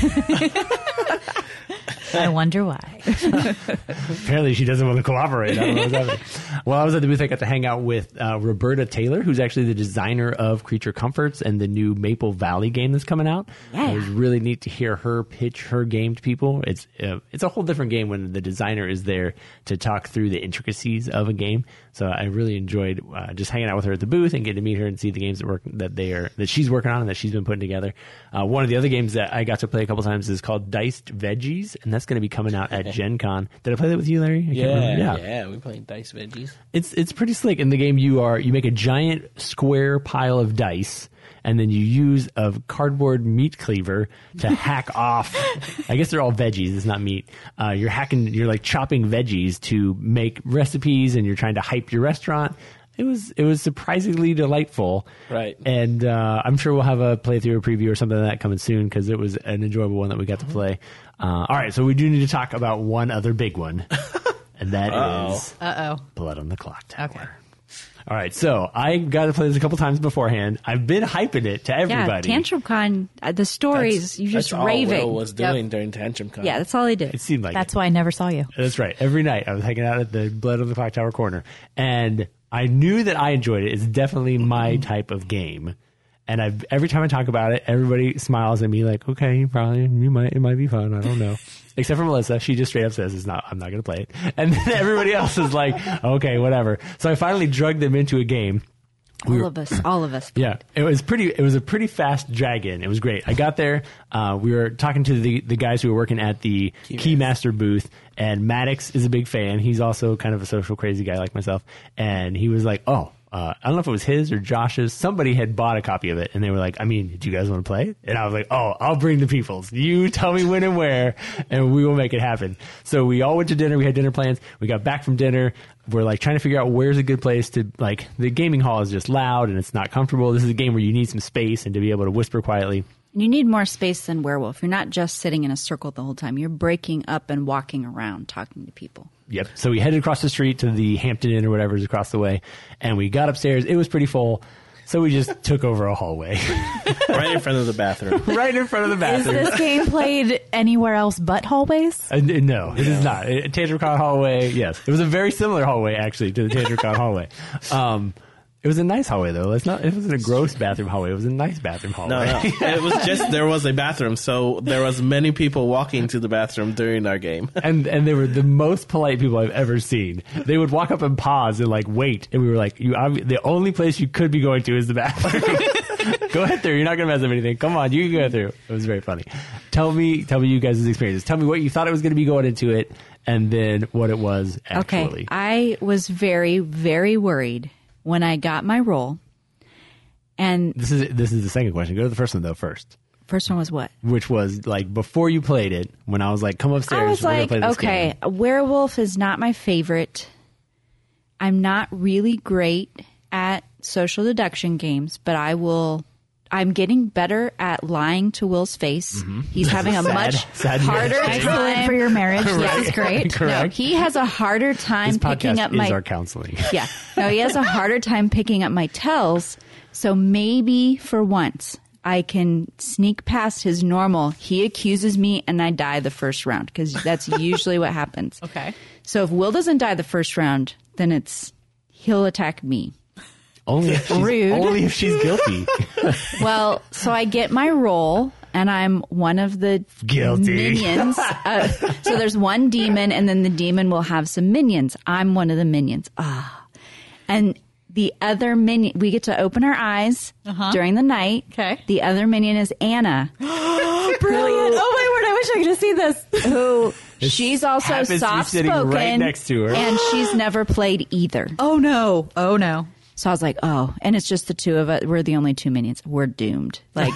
I wonder why. Apparently she doesn't want to cooperate. I don't know what's happening. Well, I was at the booth. I got to hang out with Roberta Taylor, who's actually the designer of Creature Comforts and the new Maple Valley game that's coming out. Yeah. It was really neat to hear her pitch her game to people. It's a whole different game when the designer is there to talk through the intricacies of a game. So I really enjoyed just hanging out with her at the booth and getting to meet her and see the games that she's working on and that she's been putting together. One of the other games that I got to play a couple times is called Diced Veggies, and that's going to be coming out at Gen Con. Did I play that with you, Larry? Yeah, we played Diced Veggies. It's pretty slick. In the game, you make a giant square pile of dice, and then you use a cardboard meat cleaver to hack off. I guess they're all veggies. It's not meat. You're like chopping veggies to make recipes, and you're trying to hype your restaurant. It was surprisingly delightful. Right. And I'm sure we'll have a playthrough or preview or something like that coming soon because it was an enjoyable one that we got to play. All right, so we do need to talk about one other big one, and that is Blood on the Clock Tower. Okay. All right, so I got to play this a couple times beforehand. I've been hyping it to everybody. Yeah, Tantrum Con, the stories, you just that's raving. all Will was doing during Tantrum Con. Yeah, that's all he did. It seemed like That's why I never saw you. That's right. Every night I was hanging out at the Blood on the Clock Tower corner, and I knew that I enjoyed it. It's definitely my type of game. And every time I talk about it, everybody smiles at me like, okay, it might be fun. I don't know. Except for Melissa. She just straight up says, I'm not going to play it. And then everybody else is like, okay, whatever. So I finally drugged them into a game. All of us. Yeah, it was a pretty fast drag in. It was great. I got there. We were talking to the guys who were working at the Keymaster booth, and Maddox is a big fan. He's also kind of a social crazy guy like myself, and he was like, I don't know if it was his or Josh's. Somebody had bought a copy of it, and they were like, do you guys want to play it? And I was like, I'll bring the peoples. You tell me when and where, and we will make it happen. So we all went to dinner. We had dinner plans. We got back from dinner. We're like trying to figure out where's a good place to, like, the gaming hall is just loud and it's not comfortable. This is a game where you need some space and to be able to whisper quietly. You need more space than Werewolf. You're not just sitting in a circle the whole time. You're breaking up and walking around talking to people. Yep. So we headed across the street to the Hampton Inn or whatever is across the way, and we got upstairs. It was pretty full, so we just took over a hallway. Right in front of the bathroom. Right in front of the Is bathroom. this game played anywhere else but hallways? No, it is not. Tantrum Con hallway, yes. It was a very similar hallway, actually, to the Tantrum Con hallway. It was a nice hallway, though. It wasn't a gross bathroom hallway. It was a nice bathroom hallway. No. It was just, there was a bathroom, so there was many people walking to the bathroom during our game. And they were the most polite people I've ever seen. They would walk up and pause and, like, wait. And we were like, the only place you could be going to is the bathroom. Go ahead through. You're not going to mess up anything. Come on, you can go through. It was very funny. Tell me you guys' experiences. Tell me what you thought it was going to be going into it, and then what it was actually. Okay, I was very, very worried when I got my role. And this is the second question. Go to the first one, though, first. First one was what? Which was, like, before you played it, when I was like, come upstairs. I was we're gonna like, play this okay, game. Werewolf is not my favorite. I'm not really great at social deduction games, but I'm getting better at lying to Will's face. Mm-hmm. He's having a much harder time for your marriage. This is great. Correct. No, he has a harder time this picking up is our counseling. Yeah. No, he has a harder time picking up my tells. So maybe for once, I can sneak past his normal. He accuses me and I die the first round because that's usually what happens. Okay. So if Will doesn't die the first round, then he'll attack me. Only if she's guilty. Well, so I get my roll, and I'm one of the Guilty. minions. So there's one demon, and then the demon will have some minions. I'm one of the minions. And the other minion, we get to open our eyes during the night. Okay. The other minion is Anna. Brilliant. Oh my word, I wish I could have seen this. Who she's also happens to be soft sitting spoken, right next to her. and she's never played either. Oh no. Oh no. So I was like, oh, and it's just the two of us. We're the only two minions. We're doomed. Like,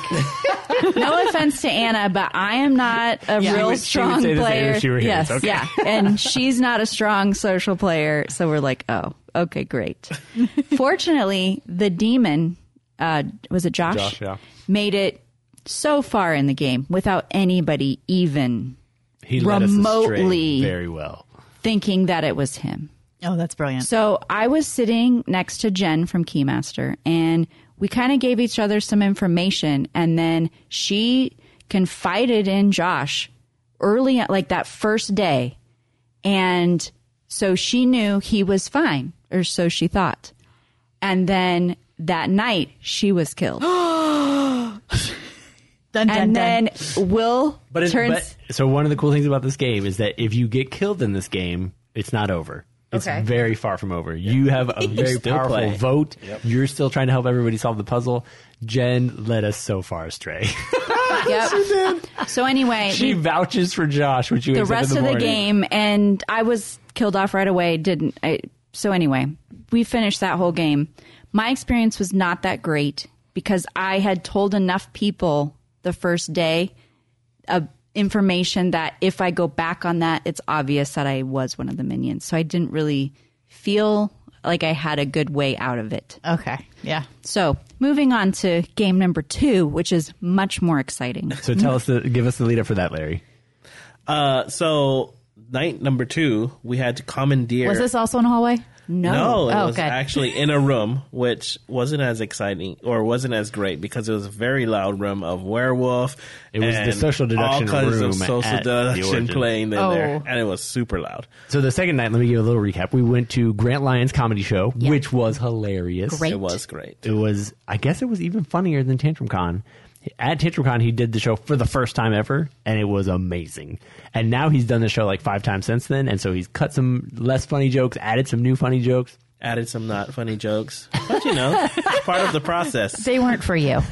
no offense to Anna, but I am not a real She would strong say the same player. if she were here. Yes, Okay. yeah, and she's not a strong social player. So we're like, oh, okay, great. Fortunately, the demon, was it Josh? Josh, yeah. Made it so far in the game without anybody even He led us astray remotely very well. thinking that it was him. Oh, that's brilliant. So I was sitting next to Jen from Keymaster, and we kind of gave each other some information, and then she confided in Josh early, like that first day, and so she knew he was fine, or so she thought. And then that night, she was killed. Dun, dun, And dun. then Will turns... So one of the cool things about this game is that if you get killed in this game, it's not over. It's Okay. very far from over. You have a very still powerful play. vote. You're still trying to help everybody solve the puzzle. Jen led us so far astray. Yep. So anyway, She vouches for Josh, which you the rest of the game, and I was killed off right away. So anyway, we finished that whole game. My experience was not that great because I had told enough people the first day of information that if I go back on that, it's obvious that I was one of the minions. So I didn't really feel like I had a good way out of it. Okay. Yeah. So moving on to game number 2, which is much more exciting. So give us the lead up for that, Larry. So night number 2, we had to commandeer. Was this also in a hallway? No, it Oh, was good. actually in a room, which wasn't as exciting or wasn't as great because it was a very loud room of werewolf. It was the and social deduction all kinds room of social at the deduction Origin. playing in Oh. there, and it was super loud. So the second night, let me give a little recap. We went to Grant Lyons Comedy Show, which was hilarious. Great. It was great. It was, I guess it was even funnier than Tantrum Con. At Tantrum Con, he did the show for the first time ever, and it was amazing. And now he's done the show like 5 times since then, and so he's cut some less funny jokes, added some new funny jokes. Added some not funny jokes, but it's part of the process. They weren't for you.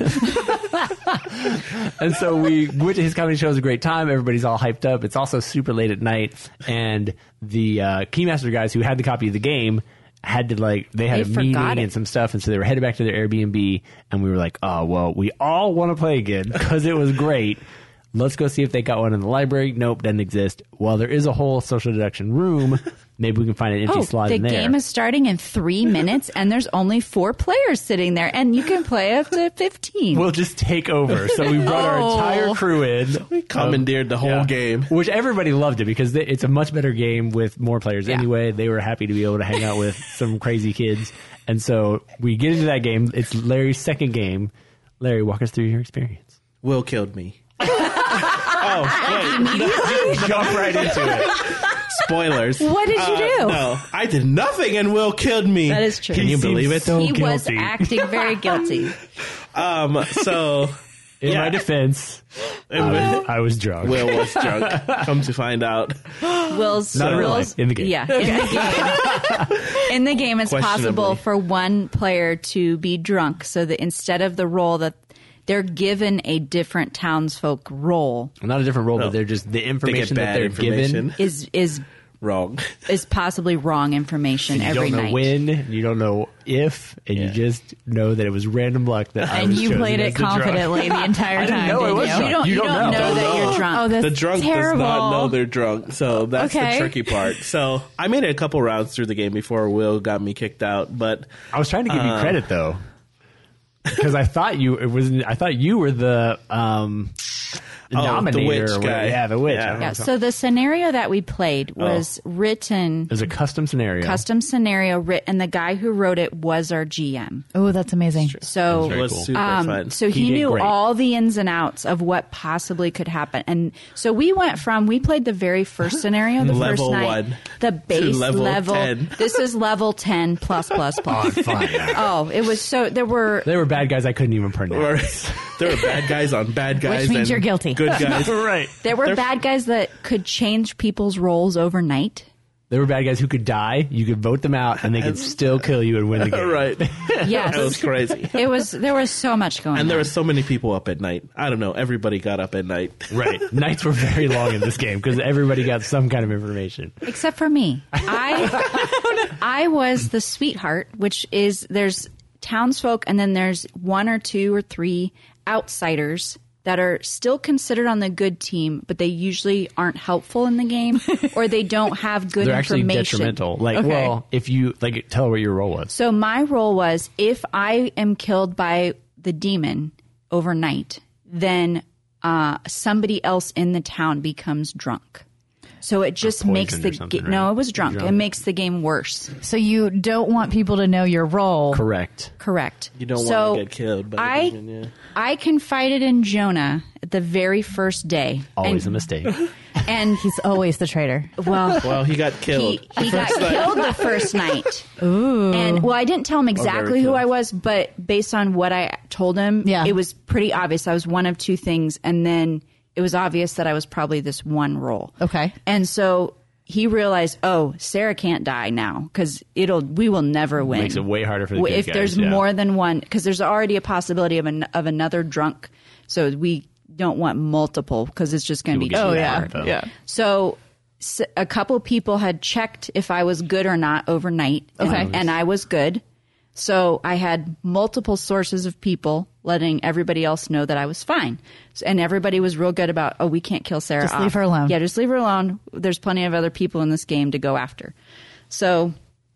And so we went to his comedy show. It was a great time. Everybody's all hyped up. It's also super late at night, and the Keymaster guys who had the copy of the game had to they had They a meeting forgot it. and some stuff, and so they were headed back to their Airbnb, and we were like, oh, well, we all want to play again because it was great. Let's go see if they got one in the library. Nope, doesn't exist. Well, there is a whole social deduction room. Maybe we can find an empty slot the in there. game is starting in 3 minutes, and there's only 4 players sitting there, and you can play up to 15. We'll just take over. So we brought our entire crew in. We commandeered the whole game. Which everybody loved it because it's a much better game with more players anyway. They were happy to be able to hang out with some crazy kids. And so we get into that game. It's Larry's second game. Larry, walk us through your experience. Will killed me. Oh, wait. Jump right into it. Spoilers. What did you do? No, I did nothing and Will killed me. That is true. Can you He believe seems it? so He was guilty. acting very guilty. So In Yeah. my defense, I was drunk. Will was drunk. Come to find out. Will's Not in real Will's- life, in the game. Yeah, in the game. In the game, it's possible Questionably. for one player to be drunk, so that instead of the role that they're given a different townsfolk role Not a different role, No. but they're just the They get information that bad they're information. given. is Wrong. possibly wrong information You every don't know night. when, you don't know if, and you Yeah. just know that it was random luck that I And was you chosen played as it the drunk. confidently the entire I didn't time, know it didn't was you? drunk. You don't know know. that you're drunk. Oh, that's The drunk terrible. does not know they're drunk, so that's Okay. the tricky part. So I made it a couple rounds through the game before Will got me kicked out, but I was trying to give you credit though, because I thought you were the. nominator. the witch or whatever. guy. Yeah, the witch. Yeah. I don't know. Yeah. So the scenario that we played was written, It was a custom scenario. and the guy who wrote it was our GM. Oh, that's amazing. So Very It was cool. super fun. So He he did knew great. all the ins and outs of what possibly could happen. And so we played the very first scenario, the first Level night, 1 the base to level 10. This is level 10 plus plus plus. On fire. Oh, it was so, there were Bad guys I couldn't even pronounce. There were bad guys on bad guys. Which means and you're guilty. Good guys. Right. there were bad guys that could change people's roles overnight. There were bad guys who could die. You could vote them out, and they could still kill you and win the game. Right. Yes. That was crazy. There was so much going on. And there were so many people up at night. I don't know. Everybody got up at night. Right. Nights were very long in this game because everybody got some kind of information. Except for me. I was the sweetheart, which is there's townsfolk and then there's 1 or 2 or 3 outsiders that are still considered on the good team, but they usually aren't helpful in the game or they don't have good They're actually information. detrimental. Like, Okay. well, if you tell her what your role was. So my role was if I am killed by the demon overnight, then somebody else in the town becomes drunk. So it just makes poisoned the or something, right? no, it was drunk. Drunk. It makes the game worse. So you don't want people to know your role. Correct. Correct. You don't so want to get killed. By I the demon, yeah. I confided in Jonah at the very first day. Always a mistake. And He's always the traitor. Well, he got killed. he got killed the first night. Ooh. And well, I didn't tell him exactly who close. I was, but based on what I told him, Yeah. it was pretty obvious. I was one of 2 things, and then it was obvious that I was probably this one role. Okay. And so he realized, oh, Sarah can't die now because we will never win. Makes it way harder for the good if guys, there's yeah. more than one, because there's already a possibility of another drunk. So we don't want multiple because it's just going to be People too get hard. shot, though. Yeah. So a couple people had checked if I was good or not overnight. Okay. And I was good. So I had multiple sources of people letting everybody else know that I was fine. And everybody was real good about, oh, we can't kill Sarah Just off. leave her alone. Yeah, just leave her alone. There's plenty of other people in this game to go after. So,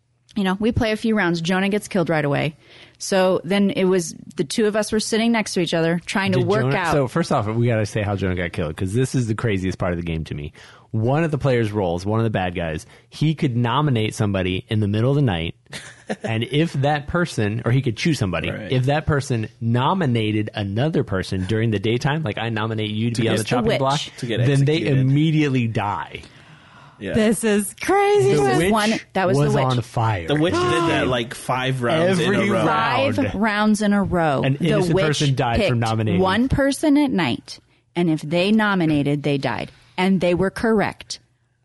we play a few rounds. Jonah gets killed right away. So then it was the 2 of us were sitting next to each other trying to Did work Jonah- out. So first off, we got to say how Jonah got killed because this is the craziest part of the game to me. One of the players' roles, one of the bad guys, he could nominate somebody in the middle of the night, and if that person, or he could choose somebody, Right. if that person nominated another person during the daytime, like I nominate you to be on get the the chopping witch. block, To get then they executed. immediately die. Yeah. This is crazy. The was witch one- that was the witch. on fire. The witch did that like 5 rounds in Every a row. round. 5 rounds in a row. An the innocent witch person died from picked nominating. one person at night, and if they nominated, they died. And they were correct.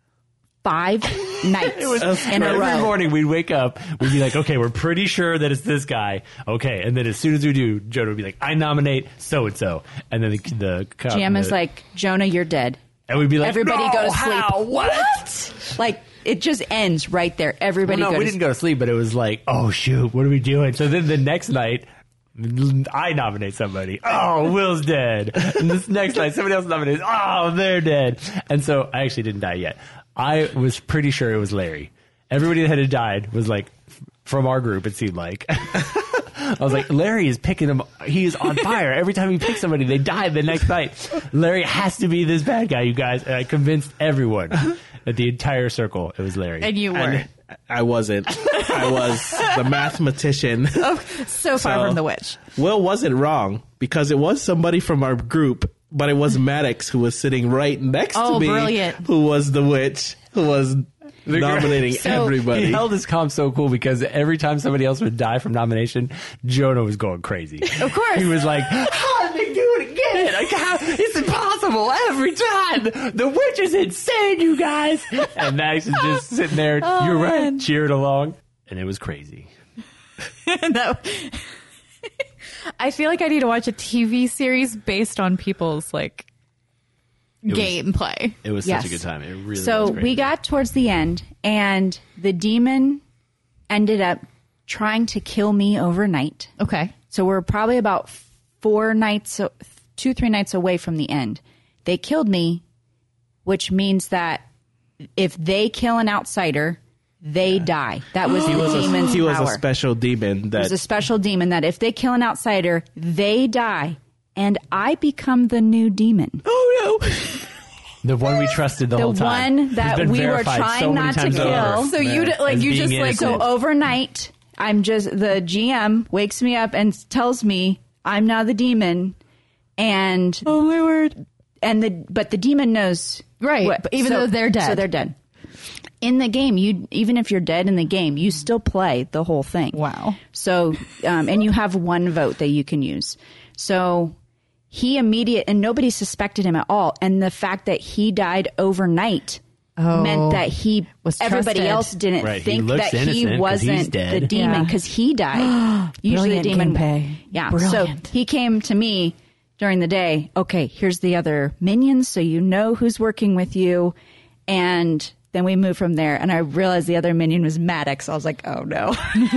5 nights in a Every row. morning we'd wake up, we'd be like, okay, we're pretty sure that it's this guy. Okay, and then as soon as we do, Jonah would be like, I nominate so-and-so. And then the GM is like, Jonah, you're dead. and we'd be like, Everybody no, go to sleep. how? What? Like, it just ends right there. Everybody Well, no, go we to didn't go to sleep, but it was like, oh shoot, what are we doing? So then the next night, I nominate somebody. Oh, Will's dead. And this next night, somebody else nominates. Oh, they're dead. And so I actually didn't die yet. I was pretty sure it was Larry. Everybody that had died was like from our group. It seemed like I was like, Larry is picking them. He is on fire. Every time he picks somebody, they die the next night. Larry has to be this bad guy, you guys. And I convinced everyone at the entire circle it was Larry. And you were And I wasn't. I was the mathematician. so far So- from the witch. Will wasn't wrong because it was somebody from our group, but it was Maddox who was sitting right next Oh, to me, brilliant. who was the witch, who was nominating everybody. He held his comm so cool because every time somebody else would die from nomination, Jonah was going crazy. Of course. He was like, how did they do it again? Like, it's impossible every time. The witch is insane, you guys. And Max is just sitting there, you're right, man. cheering along. And it was crazy. That- I feel like I need to watch a TV series based on people's like was- gameplay. It was Yes. such a good time. It really So was crazy. we got towards the end, and the demon ended up trying to kill me overnight. Okay. So we're probably about 4 nights, 2-3 nights away from the end. They killed me, which means that if they kill an outsider, they die. That was the demon's He was power. a special demon It was that a special demon that if they kill an outsider, they die, and I become the new demon. Oh no. The one we trusted the whole time. The one that Who's been we were verified trying so many not to times kill. over. So you As you being just like innocent. So overnight, the GM wakes me up and tells me I'm now the demon, and oh my word, but the demon knows right? But even though they're dead, so they're dead. In the game, even if you're dead in the game, you still play the whole thing. Wow. So, and you have one vote that you can use. So and nobody suspected him at all. And the fact that he died overnight meant that everybody trusted. else didn't Right, he think looks that he innocent 'cause he's wasn't dead. the demon Yeah. because he died. Usually the Brilliant demon. gameplay. Yeah. Brilliant. So he came to me during the day. Okay, here's the other minions, so you know who's working with you, and then we moved from there. And I realized the other minion was Maddox. I was like, oh no,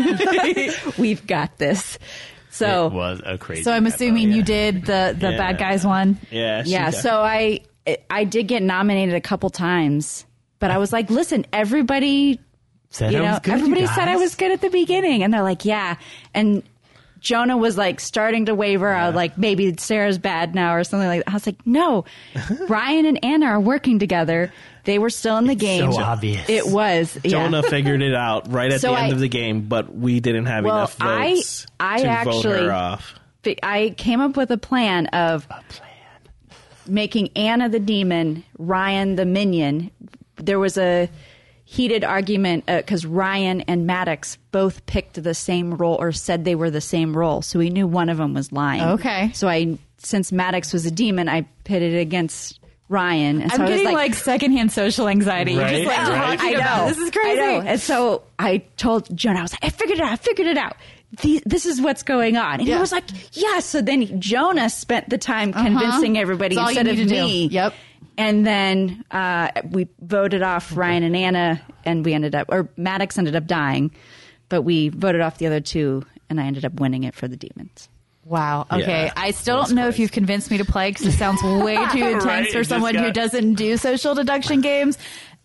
we've got this. So It was a crazy. So I'm assuming episode. you did the bad guys one. Yeah. yeah. So I did get nominated a couple times, but I was like, listen, everybody. Said I was good, everybody you said I guys. was good at the beginning, and they're like, yeah. And Jonah was like starting to waver. I was like, maybe Sarah's bad now or something like that. I was like, no, Ryan and Anna are working together. They were still in the game. so obvious. It was. Jonah Yeah. figured it out right at So the end I- of the game, but we didn't have Well, enough votes I to vote actually- her off. I came up with a plan of making Anna the demon, Ryan the minion. There was a heated argument because Ryan and Maddox both picked the same role or said they were the same role, so we knew one of them was lying. Okay. So since Maddox was a demon, I pitted it against Ryan. And so I'm I was getting like secondhand social anxiety. Right, Just like right. talking about this is crazy. I know. And so I told Jonah, I was like, I figured it out. This is what's going on. And he Yeah. was like, yeah. So then Jonah spent the time convincing everybody That's all you instead of need to do. me. Yep. And then we voted off Ryan and Anna, and Maddox ended up dying, but we voted off the other two, and I ended up winning it for the demons. Wow. Okay. Yeah, I still don't know if you've convinced me to play because it sounds way too intense Right, for it just someone who got- doesn't do social deduction games.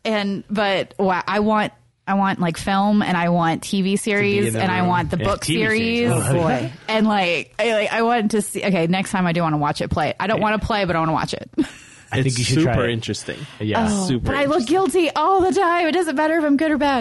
But wow, I want like film, and I want TV series, in a and I room. want the Yeah, book TV series. series. Oh, boy. And I want to see. Okay, next time I do want to watch it. Play it. I don't want to play, but I want to watch it. I think It's you should super try it. interesting. Yeah. Super But I look interesting. guilty all the time. It doesn't matter if I'm good or bad.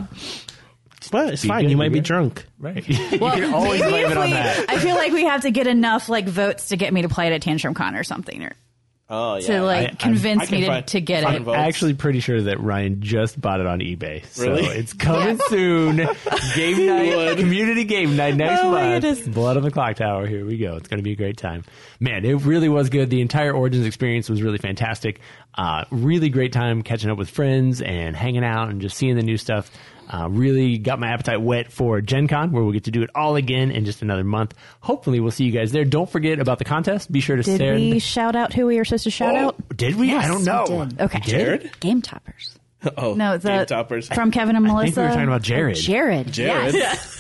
But it's Be fine. good, You might be be good. drunk. Right. You can always Maybe blame if it on we- that. I feel like we have to get enough like votes to get me to play it at Tantrum Con or something, or Oh yeah. to like convince I can me find- to get find it. votes. I'm actually pretty sure that Ryan just bought it on eBay. So Really? it's coming soon. Game night, community game night next Oh, my month. goodness. Blood on the Clock Tower. Here we go. It's going to be a great time. Man, it really was good. The entire Origins experience was really fantastic. Really great time catching up with friends and hanging out and just seeing the new stuff. Really got my appetite wet for Gen Con, where we'll get to do it all again in just another month. Hopefully, we'll see you guys there. Don't forget about the contest. Be sure to Did send. we shout out who we were supposed to shout out? Did we? I don't know. we did. Okay. Jared. Game toppers. Oh No, Game the Toppers. from Kevin and I Melissa. think we were talking about Jared. Jared. Jared. Yes.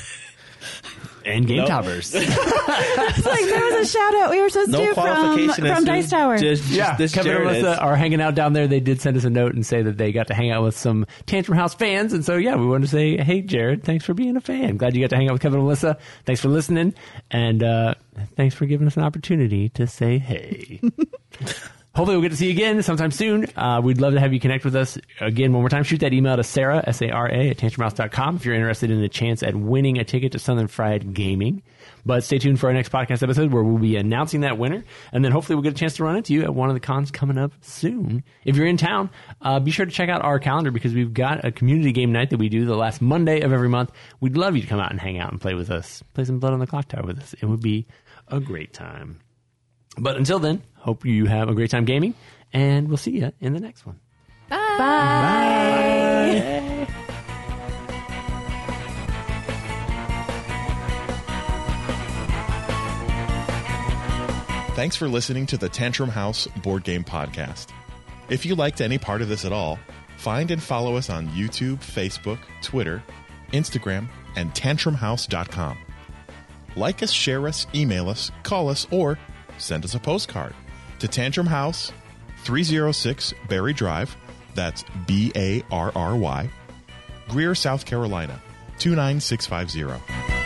And Game Nope. Toppers. It's like there was a shout out we were supposed to No do qualification from as Dice to Tower. Just this Kevin Jared and Alyssa is. are hanging out down there. They did send us a note and say that they got to hang out with some Tantrum House fans. And so, yeah, we wanted to say, hey, Jared, thanks for being a fan. Glad you got to hang out with Kevin and Alyssa. Thanks for listening. And thanks for giving us an opportunity to say hey. Hopefully we'll get to see you again sometime soon. We'd love to have you connect with us. Again, one more time, shoot that email to Sarah, S-A-R-A, at tantrumhouse.com if you're interested in a chance at winning a ticket to Southern Fried Gaming. But stay tuned for our next podcast episode where we'll be announcing that winner. And then hopefully we'll get a chance to run into you at one of the cons coming up soon. If you're in town, be sure to check out our calendar because we've got a community game night that we do the last Monday of every month. We'd love you to come out and hang out and play with us. Play some Blood on the Clock Tower with us. It would be a great time. But until then, hope you have a great time gaming, and we'll see you in the next one. Bye. Thanks for listening to the Tantrum House Board Game Podcast. If you liked any part of this at all, find and follow us on YouTube, Facebook, Twitter, Instagram, and tantrumhouse.com. Like us, share us, email us, call us, or send us a postcard to Tantrum House, 306 Berry Drive, that's B-A-R-R-Y, Greer, South Carolina, 29650.